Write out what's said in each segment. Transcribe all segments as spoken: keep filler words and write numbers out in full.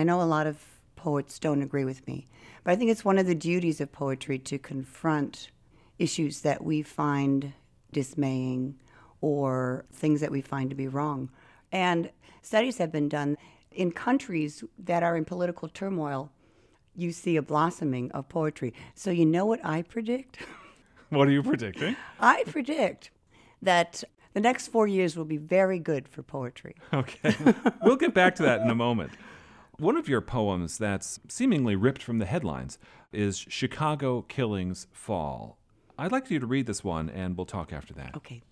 I know a lot of poets don't agree with me, but I think it's one of the duties of poetry to confront issues that we find dismaying or things that we find to be wrong. And studies have been done in countries that are in political turmoil. You see a blossoming of poetry. So you know what I predict? What are you predicting? I predict that the next four years will be very good for poetry. Okay. We'll get back to that in a moment. One of your poems that's seemingly ripped from the headlines is Chicago Killings Fall. I'd like you to read this one, and we'll talk after that. Okay.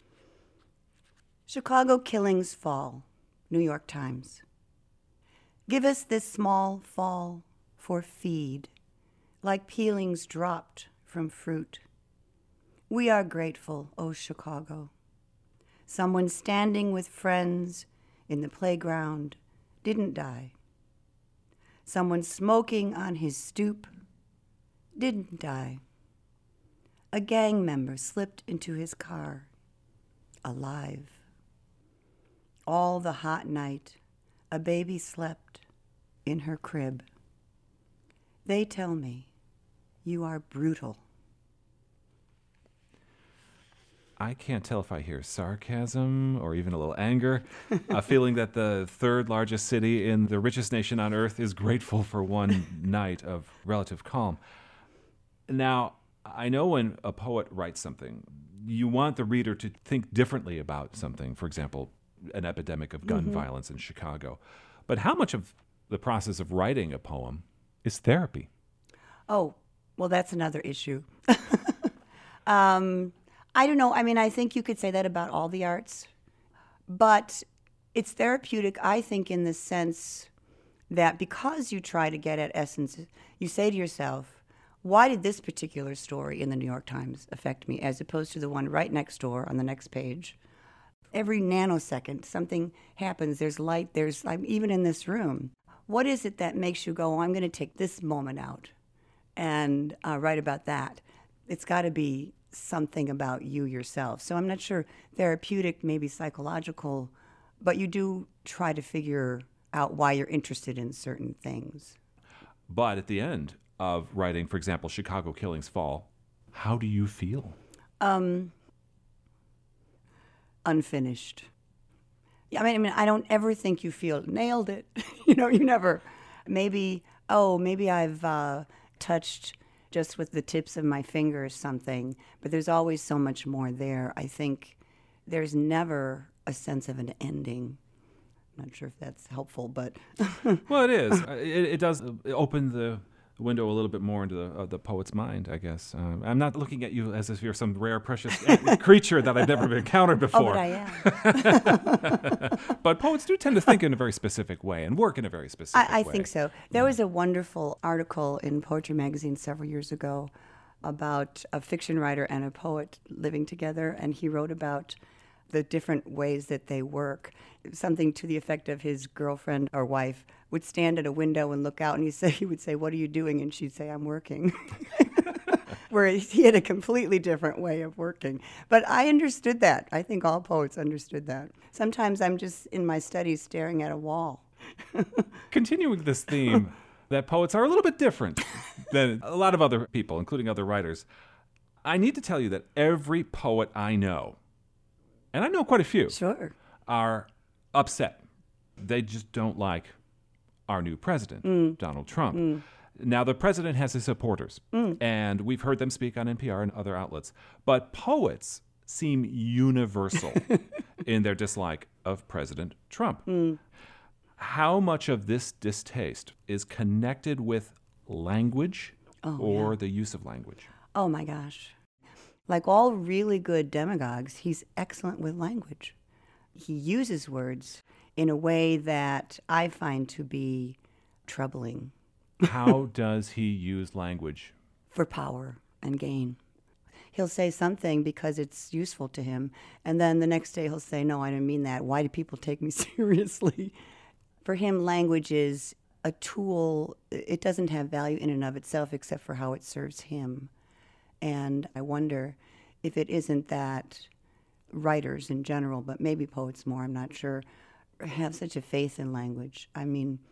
Chicago Killings Fall, New York Times. Give us this small fall for feed, like peelings dropped from fruit. We are grateful, oh Chicago. Someone standing with friends in the playground didn't die. Someone smoking on his stoop didn't die. A gang member slipped into his car, alive. All the hot night, a baby slept in her crib. They tell me you are brutal. I can't tell if I hear sarcasm or even a little anger, a feeling that the third largest city in the richest nation on earth is grateful for one night of relative calm. Now, I know when a poet writes something, you want the reader to think differently about something. For example, an epidemic of gun mm-hmm. violence in Chicago. But how much of the process of writing a poem is therapy? Oh, well, that's another issue. um, I don't know. I mean, I think you could say that about all the arts. But it's therapeutic, I think, in the sense that because you try to get at essence, you say to yourself, why did this particular story in the New York Times affect me, as opposed to the one right next door on the next page? Every nanosecond, something happens. There's light. There's I'm even in this room. What is it that makes you go, oh, I'm going to take this moment out and uh, write about that? It's got to be something about you yourself. So I'm not sure therapeutic, maybe psychological, but you do try to figure out why you're interested in certain things. But at the end of writing, for example, Chicago Killings Fall, how do you feel? Um, unfinished. I mean, I mean, I don't ever think you feel nailed it. you know, you never. Maybe, oh, maybe I've uh, touched just with the tips of my fingers something, but there's always so much more there. I think there's never a sense of an ending. I'm not sure if that's helpful, but... Well, it is. It, it does open the window a little bit more into the, uh, the poet's mind, I guess. Um, I'm not looking at you as if you're some rare, precious creature that I've never encountered before. Oh, but I am. But poets do tend to think in a very specific way and work in a very specific I, I way. I think so. There was a wonderful article in Poetry Magazine several years ago about a fiction writer and a poet living together, and he wrote about the different ways that they work. Something to the effect of his girlfriend or wife would stand at a window and look out, and he say he would say, "What are you doing?" And she'd say, "I'm working." Where he had a completely different way of working. But I understood that. I think all poets understood that. Sometimes I'm just in my studies staring at a wall. Continuing this theme, that poets are a little bit different than a lot of other people, including other writers. I need to tell you that every poet I know, and I know quite a few, sure, are upset. They just don't like our new president, mm. Donald Trump. Mm. Now, the president has his supporters, mm. and we've heard them speak on N P R and other outlets. But poets seem universal in their dislike of President Trump. Mm. How much of this distaste is connected with language oh, or yeah. the use of language? Oh, my gosh. Like all really good demagogues, he's excellent with language. He uses words in a way that I find to be troubling. How does he use language? For power and gain. He'll say something because it's useful to him, and then the next day he'll say, no, I didn't mean that. Why do people take me seriously? For him, language is a tool. It doesn't have value in and of itself except for how it serves him. And I wonder if it isn't that writers in general, but maybe poets more, I'm not sure, have such a faith in language. I mean,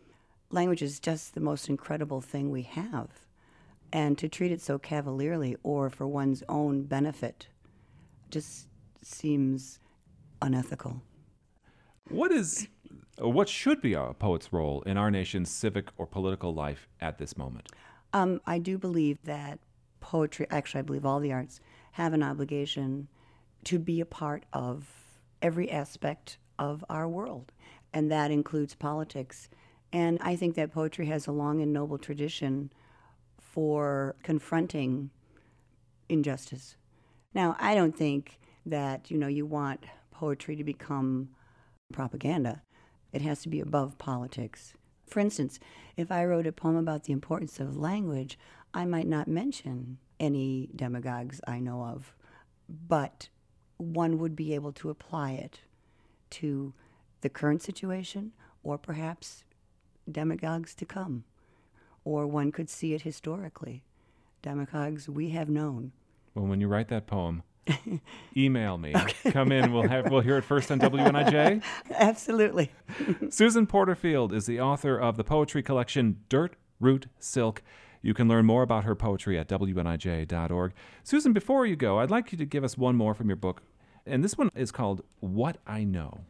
language is just the most incredible thing we have. And to treat it so cavalierly or for one's own benefit just seems unethical. What is, what should be a poet's role in our nation's civic or political life at this moment? Um, I do believe that poetry, actually I believe all the arts, have an obligation to be a part of every aspect of our world, and that includes politics. And I think that poetry has a long and noble tradition for confronting injustice. Now, I don't think that, you know, you want poetry to become propaganda. It has to be above politics. For instance, if I wrote a poem about the importance of language, I might not mention any demagogues I know of, but one would be able to apply it to the current situation or perhaps demagogues to come. Or one could see it historically. Demagogues we have known. Well, when you write that poem, email me. Okay. Come in. We'll have we'll hear it first on W N I J. Absolutely. Susan Porterfield is the author of the poetry collection Dirt, Root, Silk. You can learn more about her poetry at W N I J dot org. Susan, before you go, I'd like you to give us one more from your book. And this one is called What I Know.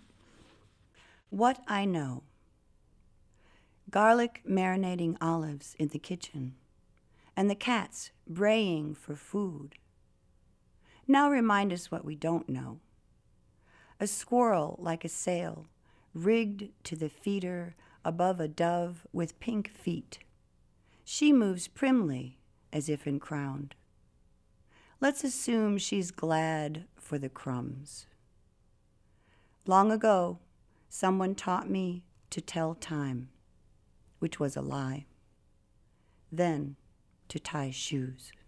What I Know. Garlic marinating olives in the kitchen, and the cats braying for food. Now remind us what we don't know. A squirrel like a sail, rigged to the feeder above a dove with pink feet. She moves primly as if encrowned. Let's assume she's glad for the crumbs. Long ago, someone taught me to tell time, which was a lie. Then to tie shoes.